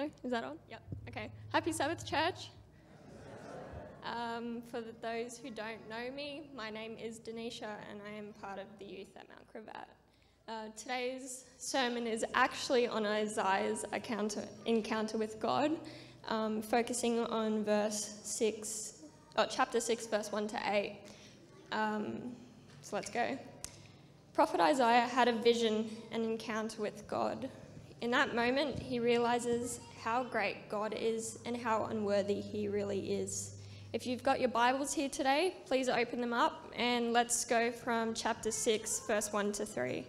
Hello, is that on? Yep, okay. Happy Sabbath, church. For those who don't know me, my name is Denisha and I am part of the youth at Mount Cravat. Today's sermon is actually on Isaiah's encounter with God, focusing on chapter 6, verse 1 to 8. So let's go. Prophet Isaiah had a vision and encounter with God. In that moment, he realizes how great God is and how unworthy he really is. If you've got your Bibles here today, please open them up and let's go from chapter 6, verse 1 to 3.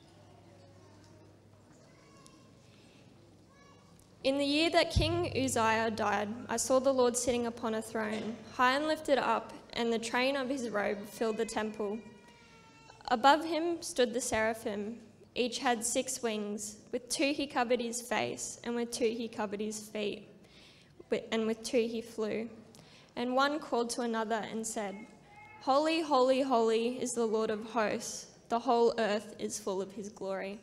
In the year that King Uzziah died, I saw the Lord sitting upon a throne, high and lifted up, and the train of his robe filled the temple. Above him stood the seraphim. Each had 6 wings. With 2 he covered his face, and with 2 he covered his feet, and with 2 he flew. And one called to another and said, Holy, holy, holy is the Lord of hosts. The whole earth is full of his glory.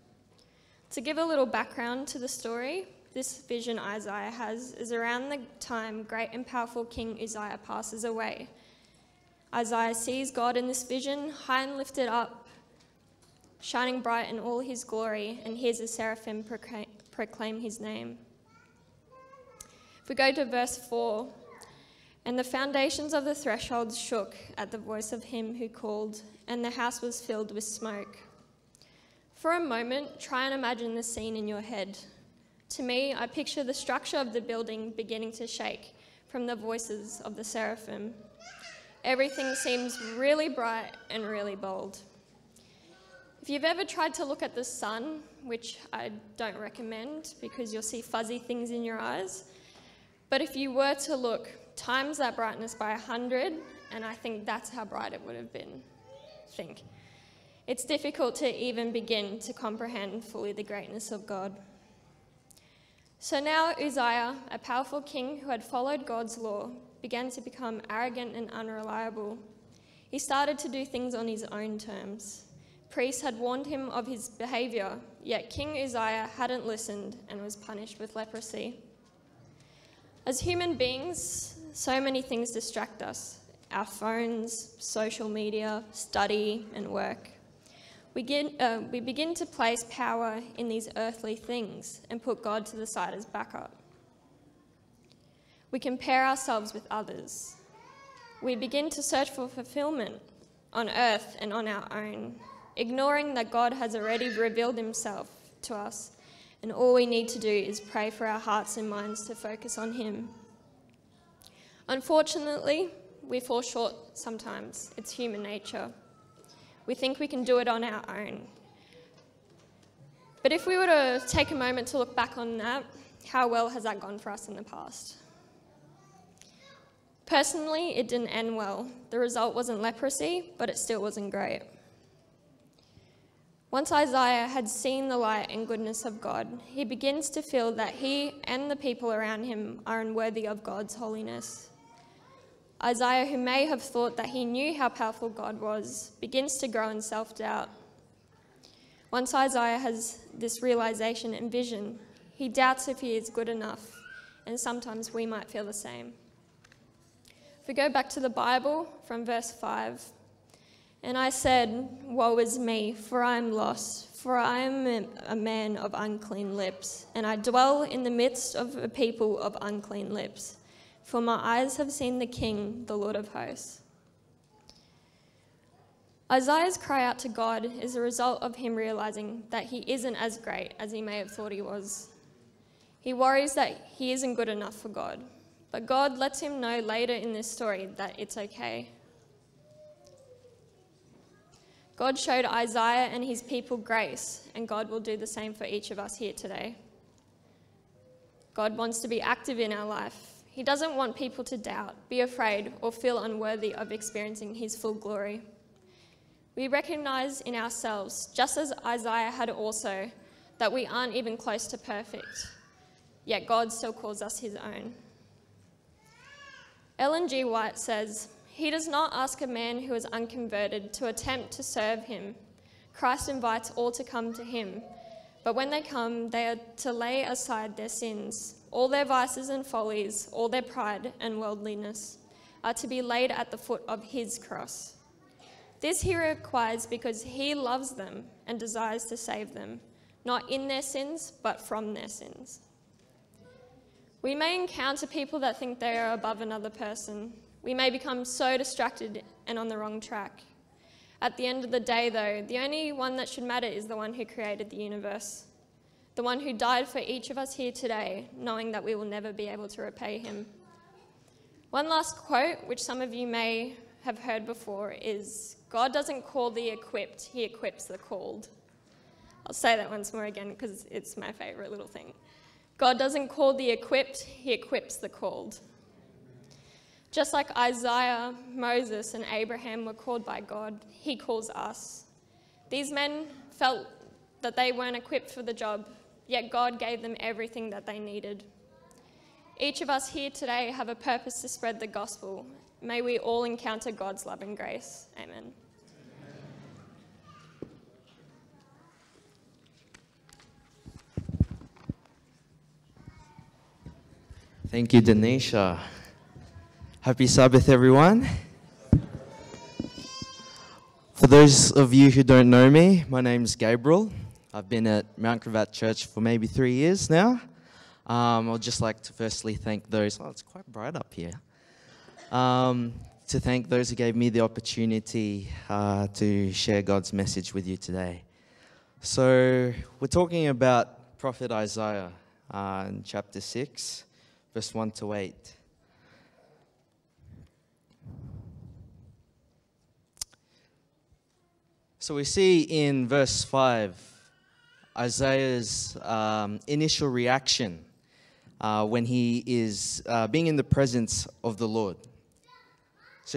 To give a little background to the story, this vision Isaiah has is around the time great and powerful King Uzziah passes away. Isaiah sees God in this vision, high and lifted up, shining bright in all his glory, and hears the seraphim proclaim his name. If we go to verse 4, and the foundations of the threshold shook at the voice of him who called, and the house was filled with smoke. For a moment, try and imagine the scene in your head. To me, I picture the structure of the building beginning to shake from the voices of the seraphim. Everything seems really bright and really bold. If you've ever tried to look at the sun, which I don't recommend because you'll see fuzzy things in your eyes, but if you were to look, times that brightness by 100, and I think that's how bright it would have been. It's difficult to even begin to comprehend fully the greatness of God. So now Uzziah, a powerful king who had followed God's law, began to become arrogant and unreliable. He started to do things on his own terms. Priests had warned him of his behaviour, yet King Uzziah hadn't listened and was punished with leprosy. As human beings, so many things distract us. Our phones, social media, study and work. We begin to place power in these earthly things and put God to the side as backup. We compare ourselves with others. We begin to search for fulfillment on earth and on our own, ignoring that God has already revealed himself to us, and all we need to do is pray for our hearts and minds to focus on him. Unfortunately, we fall short sometimes. It's human nature. We think we can do it on our own. But if we were to take a moment to look back on that, how well has that gone for us in the past? Personally, it didn't end well. The result wasn't leprosy, but it still wasn't great. Once Isaiah had seen the light and goodness of God, he begins to feel that he and the people around him are unworthy of God's holiness. Isaiah, who may have thought that he knew how powerful God was, begins to grow in self-doubt. Once Isaiah has this realization and vision, he doubts if he is good enough, and sometimes we might feel the same. If we go back to the Bible from verse 5, and I said, Woe is me, for I am lost, for I am a man of unclean lips, and I dwell in the midst of a people of unclean lips. For my eyes have seen the King, the Lord of hosts. Isaiah's cry out to God is a result of him realizing that he isn't as great as he may have thought he was. He worries that he isn't good enough for God, but God lets him know later in this story that it's okay. God showed Isaiah and his people grace, and God will do the same for each of us here today. God wants to be active in our life. He doesn't want people to doubt, be afraid, or feel unworthy of experiencing his full glory. We recognize in ourselves, just as Isaiah had also, that we aren't even close to perfect, yet God still calls us his own. Ellen G. White says, He does not ask a man who is unconverted to attempt to serve him. Christ invites all to come to him, But when they come, they are to lay aside their sins. All their vices and follies, all their pride and worldliness are to be laid at the foot of his cross. This he requires because he loves them and desires to save them, not in their sins, but from their sins. We may encounter people that think they are above another person. We may become so distracted and on the wrong track. At the end of the day, though, the only one that should matter is the one who created the universe, the one who died for each of us here today, knowing that we will never be able to repay him. One last quote, which some of you may have heard before, is, "God doesn't call the equipped, he equips the called." I'll say that once more again because it's my favourite little thing. God doesn't call the equipped, he equips the called. Just like Isaiah, Moses, and Abraham were called by God, he calls us. These men felt that they weren't equipped for the job, yet God gave them everything that they needed. Each of us here today have a purpose to spread the gospel. May we all encounter God's love and grace. Amen. Thank you, Denisha. Happy Sabbath, everyone. For those of you who don't know me, my name's Gabriel. I've been at Mount Cravat Church for maybe 3 years now. I'd just like to firstly thank those, it's quite bright up here, to thank those who gave me the opportunity to share God's message with you today. So we're talking about Prophet Isaiah in chapter 6, verse 1 to 8. So we see in verse 5 Isaiah's initial reaction when he is being in the presence of the Lord. So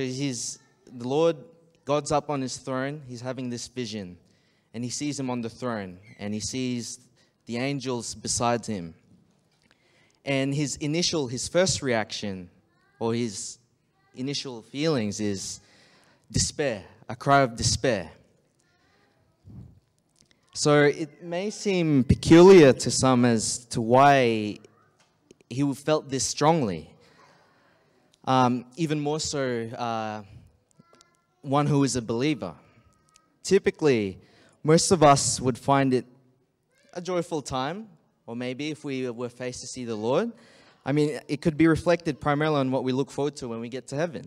God's up on his throne, he's having this vision, and he sees him on the throne, and he sees the angels beside him. And his first reaction, or his initial feelings, is despair, a cry of despair. So it may seem peculiar to some as to why he felt this strongly. Even more so, one who is a believer. Typically, most of us would find it a joyful time, or maybe if we were faced to see the Lord. I mean, it could be reflected primarily on what we look forward to when we get to heaven.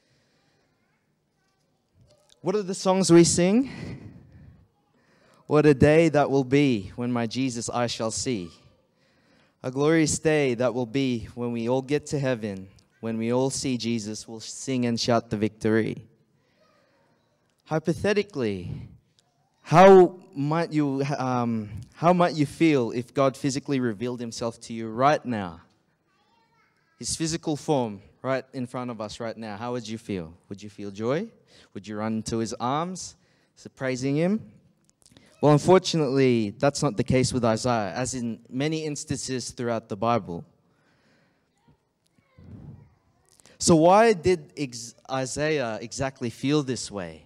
What are the songs we sing? What a day that will be when my Jesus I shall see. A glorious day that will be when we all get to heaven. When we all see Jesus, we'll sing and shout the victory. Hypothetically, how might you feel if God physically revealed himself to you right now? His physical form right in front of us right now. How would you feel? Would you feel joy? Would you run into his arms, praising him? Well, unfortunately, that's not the case with Isaiah, as in many instances throughout the Bible. So why did Isaiah exactly feel this way?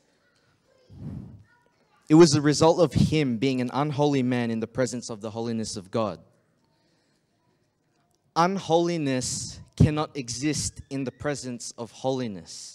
It was a result of him being an unholy man in the presence of the holiness of God. Unholiness cannot exist in the presence of holiness.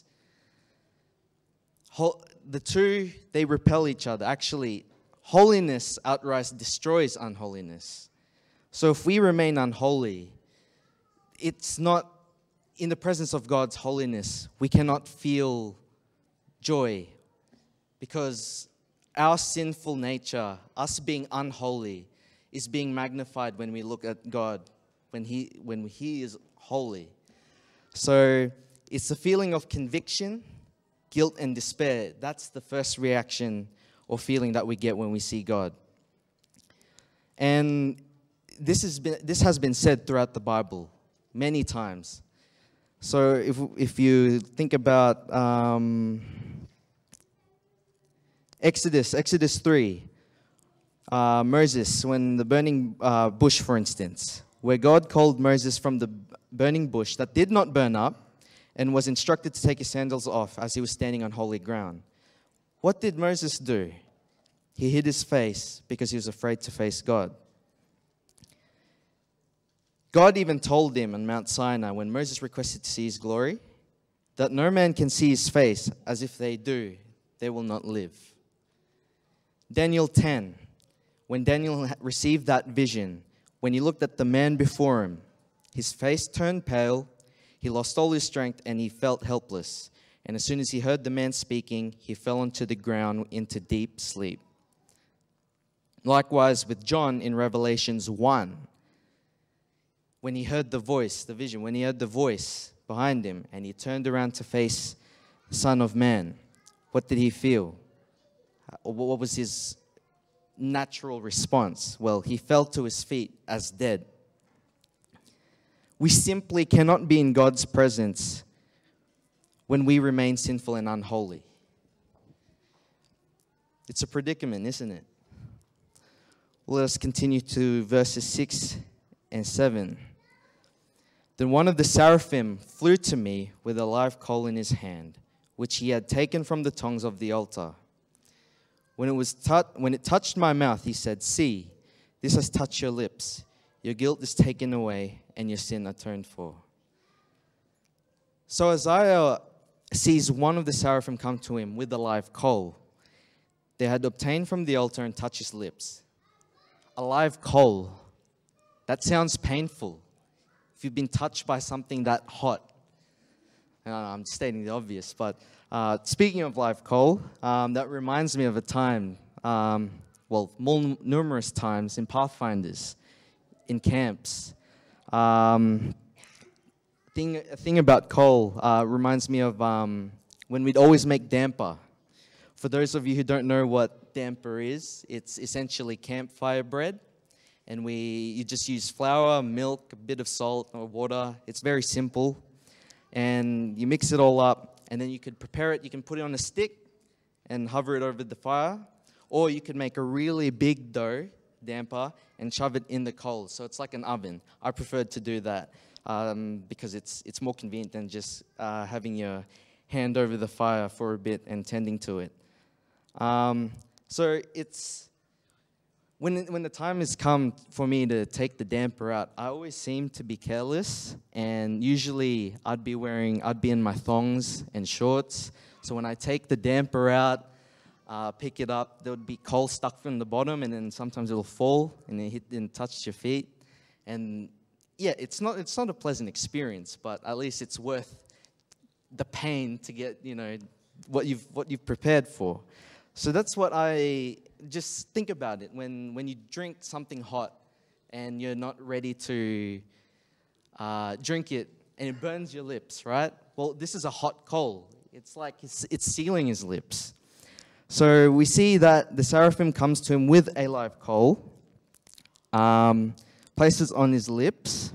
The two, they repel each other. Actually, holiness outright destroys unholiness. So if we remain unholy, it's not in the presence of God's holiness. We cannot feel joy because our sinful nature, us being unholy, is being magnified when we look at God, when He is holy. So it's a feeling of conviction, guilt, and despair. That's the first reaction or feeling that we get when we see God. And this has been said throughout the Bible many times. So if you think about Exodus 3, Moses, when the burning bush, for instance, where God called Moses from the burning bush that did not burn up and was instructed to take his sandals off as he was standing on holy ground. What did Moses do? He hid his face because he was afraid to face God. God even told him on Mount Sinai, when Moses requested to see his glory, that no man can see his face, as if they do, they will not live. Daniel 10, when Daniel received that vision, when he looked at the man before him, his face turned pale, he lost all his strength, and he felt helpless. And as soon as he heard the man speaking, he fell onto the ground into deep sleep. Likewise with John in Revelations 1, when he heard the voice, the vision, when he heard the voice behind him and he turned around to face the Son of Man, what did he feel? What was his natural response? Well, he fell to his feet as dead. We simply cannot be in God's presence when we remain sinful and unholy. It's a predicament, isn't it? Let us continue to verses 6 and 7. Then one of the seraphim flew to me with a live coal in his hand, which he had taken from the tongs of the altar. When it touched my mouth, he said, "See, this has touched your lips. Your guilt is taken away and your sin atoned for." So Isaiah sees one of the seraphim come to him with a live coal. They had obtained from the altar and touched his lips. A live coal. That sounds painful. If you've been touched by something that hot. I'm stating the obvious, but speaking of live coal, that reminds me of a time, numerous times in Pathfinders, in camps. A thing about coal reminds me of when we'd always make damper. For those of you who don't know what damper is, it's essentially campfire bread. And you just use flour, milk, a bit of salt or water. It's very simple. And you mix it all up. And then you could prepare it. You can put it on a stick and hover it over the fire. Or you could make a really big dough, damper, and shove it in the coals. So it's like an oven. I preferred to do that because it's more convenient than just having your hand over the fire for a bit and tending to it. So it's when the time has come for me to take the damper out, I always seem to be careless, and usually I'd be in my thongs and shorts. So when I take the damper out, pick it up, there would be coal stuck from the bottom, and then sometimes it'll fall and it hit and touch your feet. And yeah, it's not a pleasant experience, but at least it's worth the pain to get what you've prepared for. So that's what I just think about it when you drink something hot and you're not ready to drink it and it burns your lips, right? Well, this is a hot coal. It's like it's sealing his lips. So we see that the seraphim comes to him with a live coal, places on his lips,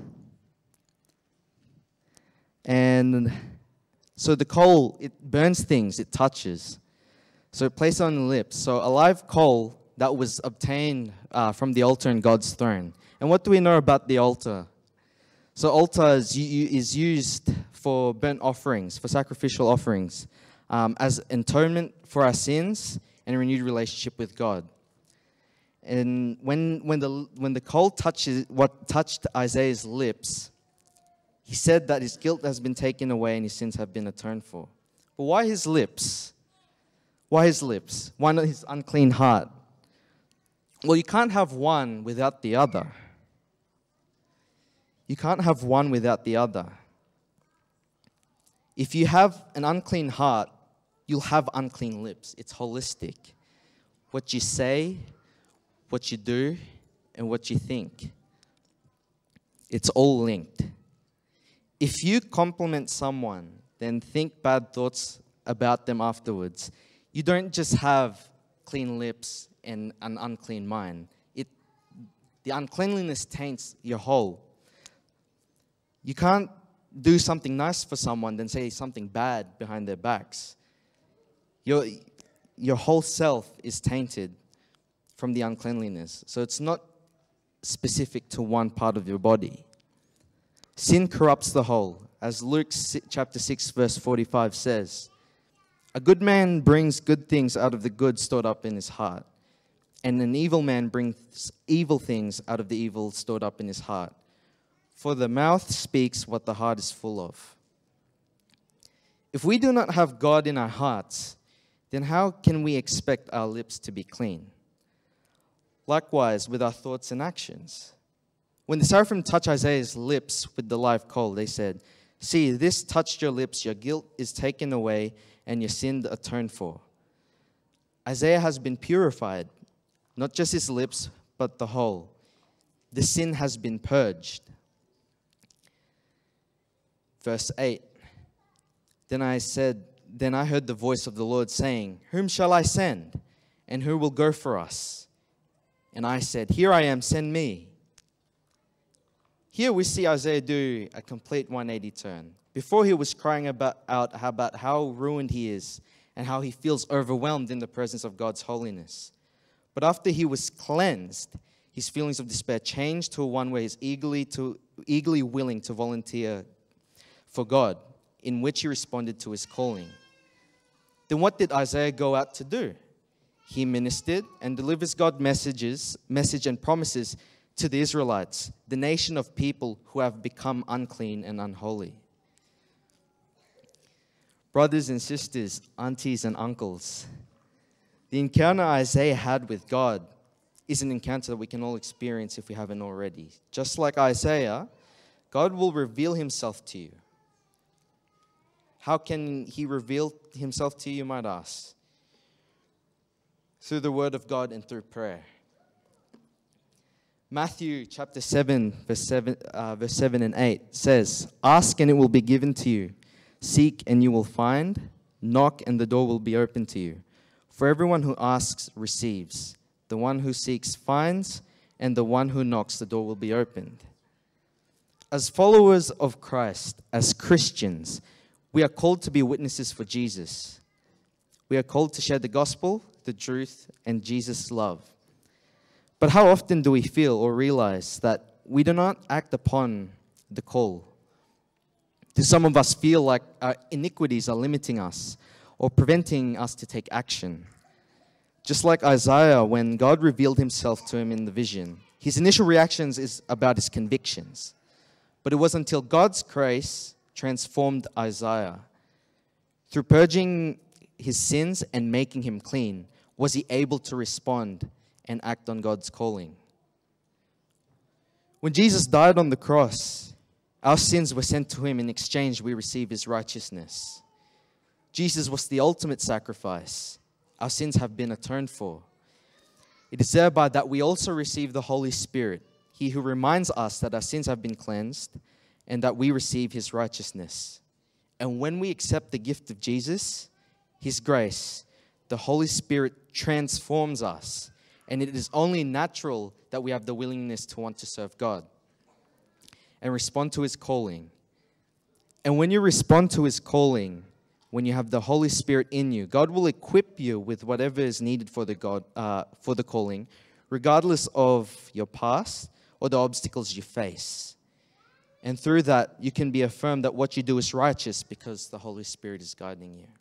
and so the coal, it burns things, it touches. So place it on the lips. So a live coal that was obtained from the altar in God's throne. And what do we know about the altar? So altar is used for burnt offerings, for sacrificial offerings, as atonement for our sins and a renewed relationship with God. And when the coal touched Isaiah's lips, he said that his guilt has been taken away and his sins have been atoned for. But why his lips? Why his lips? Why not his unclean heart? Well, you can't have one without the other. You can't have one without the other. If you have an unclean heart, you'll have unclean lips. It's holistic. What you say, what you do, and what you think. It's all linked. If you compliment someone, then think bad thoughts about them afterwards. You don't just have clean lips and an unclean mind. The uncleanliness taints your whole. You can't do something nice for someone then say something bad behind their backs. Your whole self is tainted from the uncleanliness. So it's not specific to one part of your body. Sin corrupts the whole. As Luke chapter 6 verse 45 says, "A good man brings good things out of the good stored up in his heart, and an evil man brings evil things out of the evil stored up in his heart. For the mouth speaks what the heart is full of. If we do not have God in our hearts, then how can we expect our lips to be clean? Likewise, with our thoughts and actions. When the seraphim touched Isaiah's lips with the live coal, they said, "See, this touched your lips, your guilt is taken away, and your sin atoned for." Isaiah has been purified, not just his lips, but the whole. The sin has been purged. Verse 8, Then I heard the voice of the Lord saying, "Whom shall I send? And who will go for us?" And I said, "Here I am, send me." Here we see Isaiah do a complete 180 turn. Before he was crying about how ruined he is and how he feels overwhelmed in the presence of God's holiness. But after he was cleansed, his feelings of despair changed to one where he's eagerly willing to volunteer for God, in which he responded to his calling. Then what did Isaiah go out to do? He ministered and delivers God's message and promises to the Israelites, the nation of people who have become unclean and unholy. Brothers and sisters, aunties and uncles, the encounter Isaiah had with God is an encounter that we can all experience if we haven't already. Just like Isaiah, God will reveal himself to you. How can he reveal himself to you, you might ask? Through the word of God and through prayer. Matthew chapter 7, verse 7 and 8 says, "Ask and it will be given to you. Seek and you will find. Knock and the door will be open to you. For everyone who asks receives. The one who seeks finds. And the one who knocks, the door will be opened." As followers of Christ, as Christians, we are called to be witnesses for Jesus. We are called to share the gospel, the truth, and Jesus' love. But how often do we feel or realize that we do not act upon the call? Do some of us feel like our iniquities are limiting us or preventing us to take action? Just like Isaiah, when God revealed himself to him in the vision, his initial reactions is about his convictions. But it was until God's grace transformed Isaiah. Through purging his sins and making him clean, was he able to respond and act on God's calling. When Jesus died on the cross, our sins were sent to him. In exchange, we receive his righteousness. Jesus was the ultimate sacrifice. Our sins have been atoned for. It is thereby that we also receive the Holy Spirit, he who reminds us that our sins have been cleansed and that we receive his righteousness. And when we accept the gift of Jesus, his grace, the Holy Spirit transforms us. And it is only natural that we have the willingness to want to serve God and respond to his calling. And when you respond to his calling, when you have the Holy Spirit in you, God will equip you with whatever is needed for the calling, regardless of your past or the obstacles you face. And through that, you can be affirmed that what you do is righteous because the Holy Spirit is guiding you.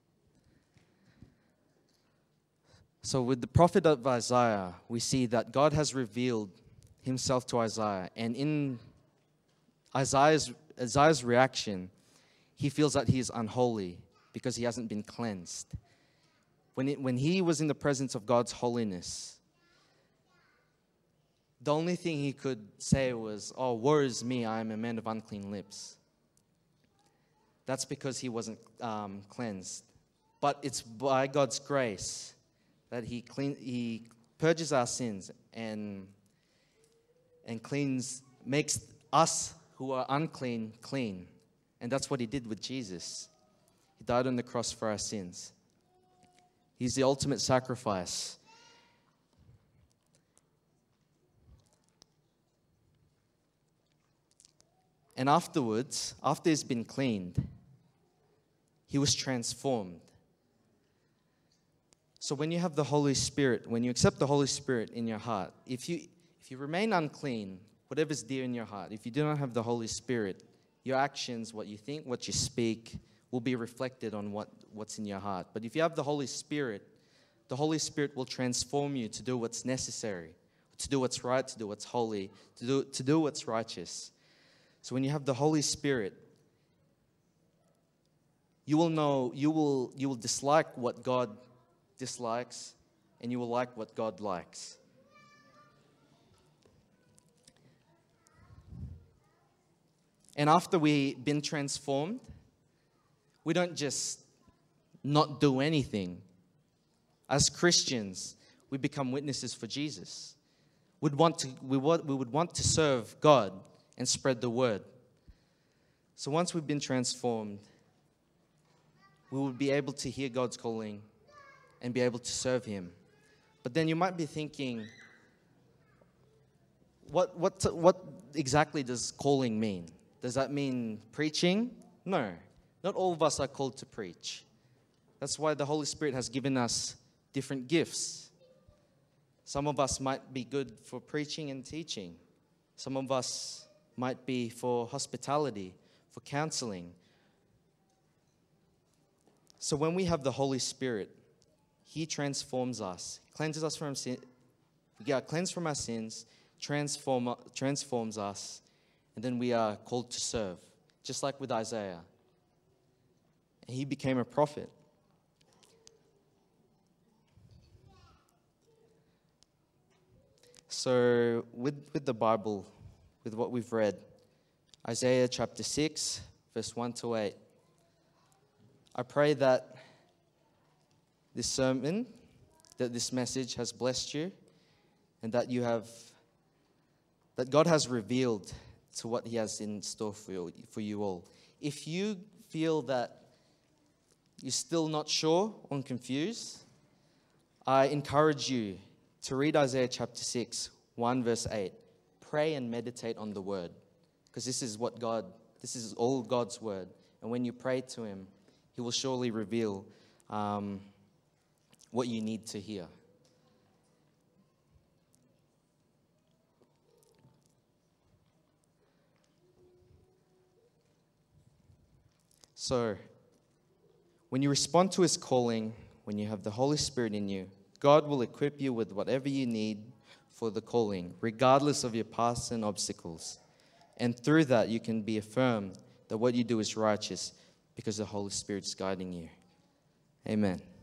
So with the prophet of Isaiah, we see that God has revealed himself to Isaiah. And in Isaiah's reaction, he feels that he is unholy because he hasn't been cleansed. When he was in the presence of God's holiness, the only thing he could say was, "Oh, woe is me, I am a man of unclean lips." That's because he wasn't cleansed. But it's by God's grace that he purges our sins and makes us who are unclean clean. And that's what he did with Jesus. He died on the cross for our sins. He's the ultimate sacrifice. And afterwards, after he's been cleaned, he was transformed. So when you have the Holy Spirit, when you accept the Holy Spirit in your heart, if you remain unclean, whatever's dear in your heart, if you do not have the Holy Spirit, your actions, what you think, what you speak, will be reflected on what's in your heart. But if you have the Holy Spirit, the Holy Spirit will transform you to do what's necessary, to do what's right, to do what's holy, to do what's righteous. So when you have the Holy Spirit, you will dislike what God dislikes, and you will like what God likes. And after we've been transformed, we don't just not do anything. As Christians, we become witnesses for Jesus. We would want to serve God and spread the word. So once we've been transformed, we will be able to hear God's calling and be able to serve Him. But then you might be thinking, what exactly does calling mean? Does that mean preaching? No, not all of us are called to preach. That's why the Holy Spirit has given us different gifts. Some of us might be good for preaching and teaching. Some of us might be for hospitality, for counseling. So when we have the Holy Spirit, He transforms us, cleanses us from sin. We get cleansed from our sins, transforms us, and then we are called to serve, just like with Isaiah. And he became a prophet. So with the Bible, with what we've read, Isaiah chapter 6, verse 1 to 8, I pray that this sermon, that this message has blessed you, and that God has revealed to what He has in store for you all. If you feel that you're still not sure or confused, I encourage you to read Isaiah chapter 6, 1 verse 8. Pray and meditate on the word, because this is all God's word. And when you pray to Him, He will surely reveal what you need to hear. So, when you respond to His calling, when you have the Holy Spirit in you, God will equip you with whatever you need for the calling, regardless of your past and obstacles. And through that, you can be affirmed that what you do is righteous because the Holy Spirit is guiding you. Amen.